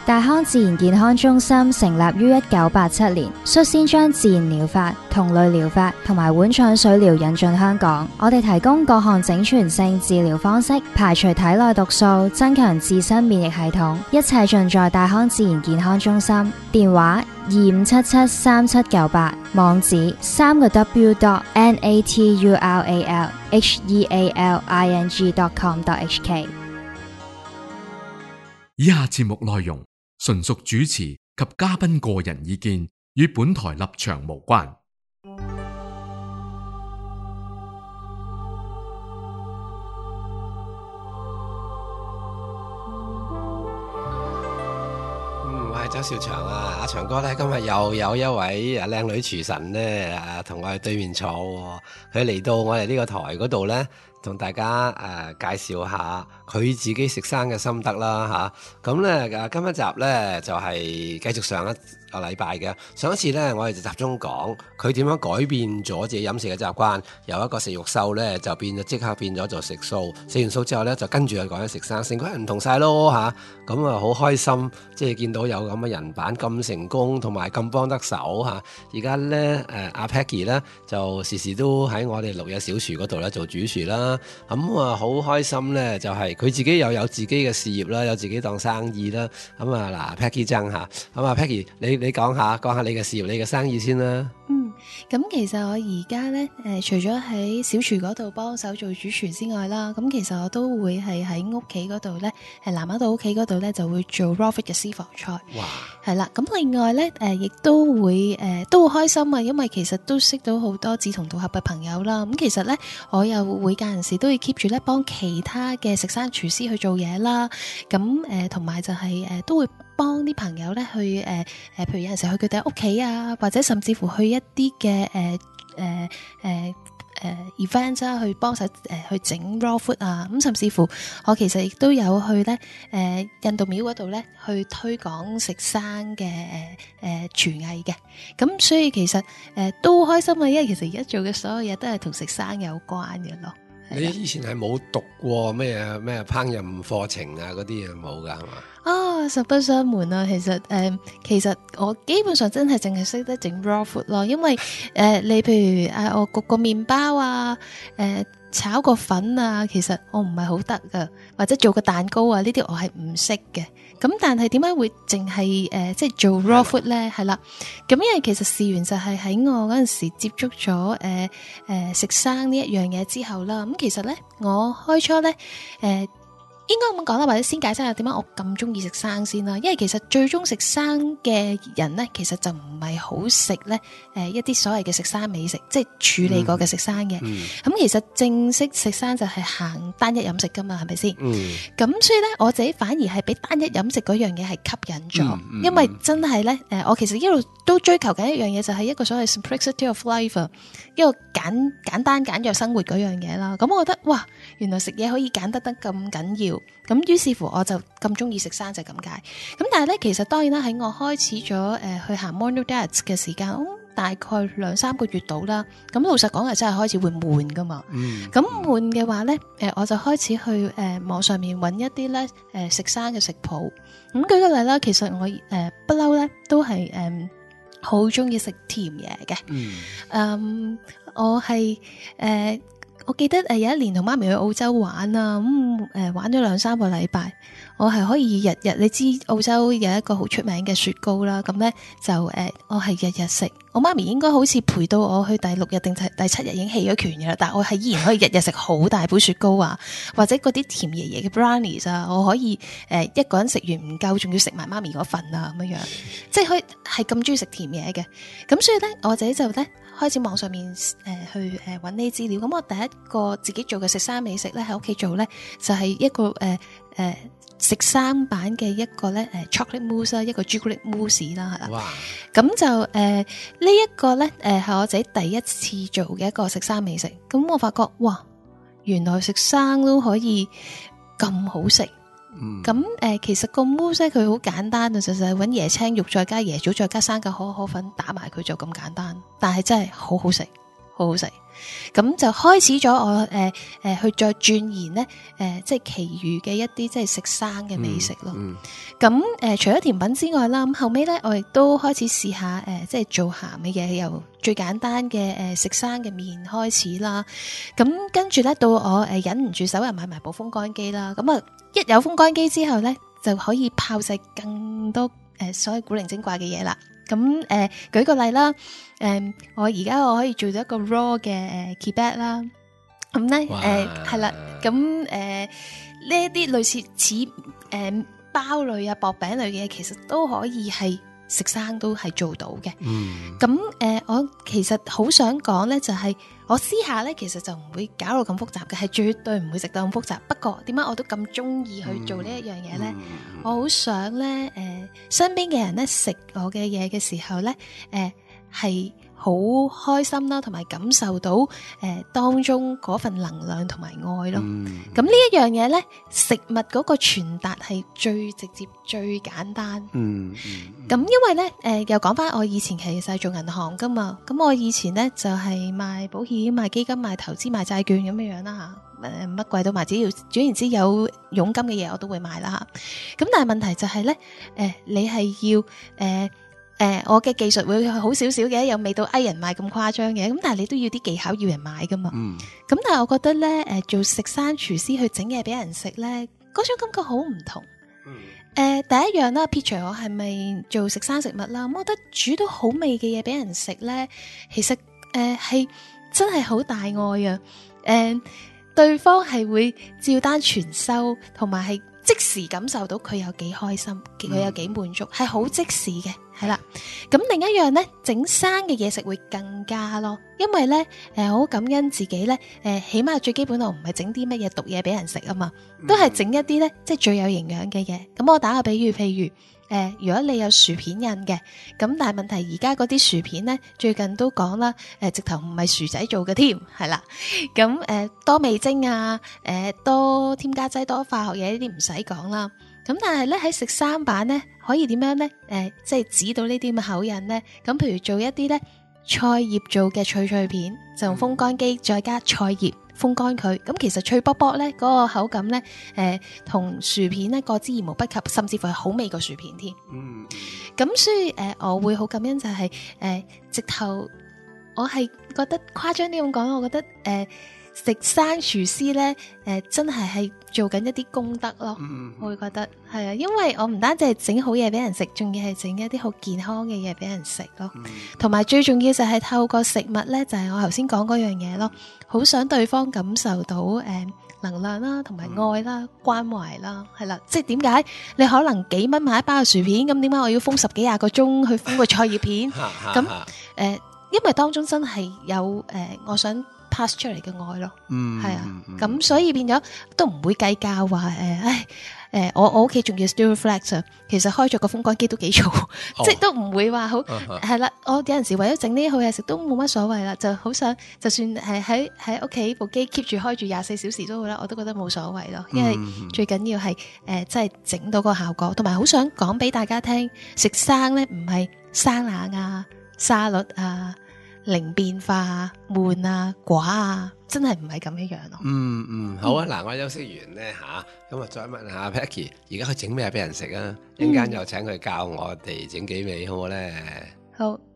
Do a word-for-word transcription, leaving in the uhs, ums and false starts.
大康自然健康中心成立於一九八七年，率先將自然療法、同類療法同埋碗腸水療引進香港。我哋提供各項整全性治療方式，排除體內毒素，增強自身免疫系統，一切盡在大康自然健康中心。電話二五七七三七九八，網址三個 w dot n a t u r a l h e a l i n g dot com dot h k。 以下節目內容純屬主持及嘉賓個人意見，與本台立場無關。 嗯，我係周兆祥啊，阿祥哥咧，今日又有一位啊靚女廚神咧，啊同我哋對面坐，佢嚟到我哋呢個台嗰度咧，同大家誒、呃、介紹下佢自己食生嘅心得啦吓，咁咧誒今一集咧就係、是、繼續上一個禮拜嘅，上一次咧我哋就集中講佢點樣改變咗自己飲食嘅習慣，由一個食肉獸咧就變咗即刻變咗做食素，食完素之後咧就跟住去講緊食生，成個人唔同晒咯吓，咁啊好開心，即係見到有咁嘅人版咁成功，同埋咁幫得手吓。而家咧誒阿 Peggy 咧就時時都喺我哋綠野小廚嗰度咧做主廚啦。咁啊，好開心咧，就係、是、佢自己又有自己嘅事業啦，有自己當生意啦。咁啊，嗱，Peggy 爭下，咁啊，Peggy，你你講下，講下你嘅事業，你嘅生意先啦。 嗯，咁其實我而家咧，誒、呃，除咗喺小廚嗰度幫手做主廚之外啦，咁其實我都會係喺屋企嗰度咧，係南丫島屋企嗰度咧，就會做 raw food 嘅私房菜。 哇！ 係啦，咁另外咧，誒、呃，亦都會誒、呃，都好開心啊，因為其實都識到好多志同道合嘅朋友啦。咁其實咧，我又會間陣時都會 keep 住咧幫其他嘅食生廚師去做嘢啦。咁誒，同、呃、埋就係、是、誒、呃，都會幫啲朋友咧去誒誒、呃，譬如有陣時去佢哋屋企啊，或者甚至乎去一啲嘅誒誒誒誒 event 啦，去幫手誒去整 raw food 啊。咁甚至乎我其實亦都有去咧誒、呃、印度廟嗰度咧去推廣食生嘅誒誒廚藝嘅。咁所以其實誒、呃、都好開心啊，因為其實而家做嘅所有嘢都係同食生有關嘅咯。 你以前係冇讀過咩咩烹飪課程啊嗰啲嘢冇噶係嘛？ 啊，實不相瞞啊，其實誒、呃，其實我基本上真係淨係識得整 raw food 咯，因為誒、呃，你譬如啊，我焗個麵包啊，誒、呃，炒個粉啊，其實我唔係好得噶，或者做個蛋糕啊，呢啲我係唔識嘅。咁但係點解會淨係誒即係做 raw food 咧？係啦，咁因為其實事緣就係喺我嗰陣時接觸咗誒誒食生呢一樣嘢之後啦。咁其實咧，我開初咧誒。呃應該咁講啦，或者先解釋下點解我咁中意食生先啦。因為其實最終食生嘅人呢，其實就唔係好食呢誒一啲所謂嘅食生美食，即係處理過嘅食生嘅。咁、嗯嗯、其實正式食生就係行單一飲食噶嘛，係咪先？咁、嗯、所以呢，我自己反而係俾單一飲食嗰樣嘢係吸引咗、嗯嗯，因為真係呢，誒，我其實一路都追求緊一樣嘢，就係一個所謂 simplicity of life， 一個簡簡單簡約生活嗰樣嘢啦。咁我覺得哇，原來食嘢可以簡得得咁緊要。咁於是乎我就咁中意食生就咁解。咁但係咧，其實當然啦，喺我開始咗誒、呃、去行 mono diet 嘅時間、嗯，大概兩三個月到啦。咁老實講係真係開始會悶噶嘛。咁悶嘅話咧，誒、呃、我就開始去誒、呃、網上面揾一啲咧誒食生嘅食譜。咁舉個例啦，其實我誒不嬲咧都係誒好中意食甜嘢嘅。嗯，嗯，我係誒。呃我記得誒有一年同媽咪去澳洲玩啊，咁、嗯、誒、呃、玩咗兩三個禮拜，我係可以日日，你知澳洲有一個好出名嘅雪糕啦，咁咧就誒、呃、我係日日食，我媽咪應該好似陪到我去第六日定第七日已經棄咗權嘅啦，但係我係依然可以日日食好大杯雪糕啊，或者嗰啲甜爺爺嘅 brownies 啊，我可以誒、呃、一個人食完唔夠，仲要食埋媽咪嗰份啊咁樣樣，即係可以係咁中意食甜嘢嘅，咁所以咧我自己就咧。開始網上面誒、呃、去誒揾呢啲資料，咁我第一個自己做嘅食生美食咧喺屋企做咧就係、是、一個誒誒、呃呃、食生版嘅一個咧誒、呃、chocolate mousse 啦，一個朱古力 mousse 啦係啦。哇！咁就誒、呃這個、呢一個咧誒係我自己第一次做嘅一個食生美食，咁我發覺哇，原來食生都可以咁好食。咁、嗯、誒、呃，其實個 mousse 佢好簡單啊，就係揾椰青肉再加椰棗再加生嘅可可粉打埋佢就咁簡單，但係真係好好食， 好好食。咁就開始咗我誒誒、呃呃、去再鑽研咧誒、呃，即係其餘嘅一啲即係食生嘅美食咯。咁誒、 嗯嗯呃、除咗甜品之外啦，咁後尾咧我亦都開始試下誒、呃，即係做鹹嘅嘢，由最簡單嘅誒、呃、食生嘅麵開始啦。咁跟住咧到我誒、呃、忍唔住手又買埋部風乾機啦。咁啊一有風乾機之後咧，就可以炮製更多誒、呃、所謂古靈精怪嘅嘢啦。咁誒、呃、舉個例啦，誒、呃、我而家我可以做咗一個 raw 嘅誒 kebab 啦，咁咧誒係啦，咁誒呢一啲類似似誒、呃、包類啊薄餅類嘅嘢，其實都可以係食生都係做到嘅。 嗯， 咁誒、呃、我其實好想講咧，就係、是、我私下咧，其實就唔會搞到咁複雜嘅，係絕對唔會食到咁複雜。不過點解我都咁中意去做呢一樣嘢咧？ 嗯、 我好想咧誒、呃、身邊嘅人咧食我嘅嘢嘅時候咧誒係好開心啦，同埋感受到誒、呃、當中嗰份能量同埋愛咯。咁、嗯、呢一樣嘢咧，食物嗰個傳達係最直接、最簡單。 嗯， 咁、嗯、因為咧誒、呃、又講翻我以前其實係做銀行噶嘛，咁我以前咧就係、是、賣保險、賣基金、賣投資、賣債券咁樣樣啦吓，誒乜鬼都賣，只要總言之有佣金嘅嘢我都會賣啦吓。咁但係問題就係咧，誒、呃、你係要誒。呃誒、呃，我嘅技術會好少少嘅，又未到嗌人買咁誇張嘅，咁但係你都要啲技巧要人買噶嘛。咁、嗯、但係我覺得咧，誒、呃、做食生廚師去整嘢俾人食咧，嗰種感覺好唔同。誒、嗯呃，第一樣啦，撇除我係咪做食生食物啦，我覺得煮到好味嘅嘢俾人食咧，其實誒係、呃、真係好大愛啊。誒、呃，對方係會照單全收，同埋係即時感受到佢有幾開心，佢有幾滿足，係好、嗯、即時嘅。係啦，咁另一樣咧，整生嘅嘢食會更加咯，因為咧，誒、呃，好感恩自己咧，誒、呃，起碼最基本我唔係整啲乜嘢毒嘢俾人食啊嘛，都係整一啲咧，即係最有營養嘅嘢。咁我打個比喻，譬如，誒、呃，如果你有薯片印嘅，咁但係問題而家嗰啲薯片咧，最近都講啦，誒、呃，直頭唔係薯仔做嘅添，係啦，咁誒、呃，多味精啊，誒、呃，多添加劑、多化學嘢呢啲唔使講啦。咁但係咧喺食生版咧可以點樣咧？誒、呃，即係指到呢啲咁嘅口印咧。咁譬如做一啲咧菜葉做嘅脆脆片，就用風乾機再加菜葉風乾佢。咁其實脆卜卜咧嗰個口感咧，誒、呃，同薯片咧過之而無不及，甚至乎係好味過薯片添。嗯。咁所以誒、呃，我會好感恩就係、是、誒、呃，直頭我係覺得誇張啲咁講，我覺得誒。呃食生廚師咧，誒、呃，真係係做緊一啲功德咯。嗯、我會覺得係啊，因為我唔單止係整好嘢俾人食，仲要係整一啲好健康嘅嘢俾人食咯。同埋、嗯、最重要就係透過食物咧，就係、是、我頭先講嗰樣嘢咯，好想對方感受到誒、呃、能量啦，同埋愛啦、嗯、關懷啦，係啦。即係點解你可能幾蚊買一包薯片，咁點解我要封十幾廿個鐘去封個菜葉片？咁誒、呃，因為當中真係有誒、呃，我想。pass 出嚟嘅愛咯，係、嗯、啊，咁、嗯、所以變咗都唔會計較話誒，唉，誒、呃，我我屋企仲要 stir flex 啊，其實開咗個風乾機都幾嘈，哦、即係都唔會話好，係啦、啊，我有陣時為咗整呢啲好嘢食都冇乜所謂啦，就好想就算係喺喺屋企部機 keep 住開住廿四小時都好啦，我都覺得冇所謂咯，因為最緊要係誒，即係整到個效果，同埋好想講俾大家聽，食生咧唔係生冷啊、沙律啊。零變化、悶啊、寡啊，真係唔係咁一樣咯。嗯嗯，好啊，嗱、嗯，我休息完咧吓，咁啊再問下 Peggy，而家佢整咩俾人食啊？一陣間又請佢教我哋整幾味，好唔好咧？ 好。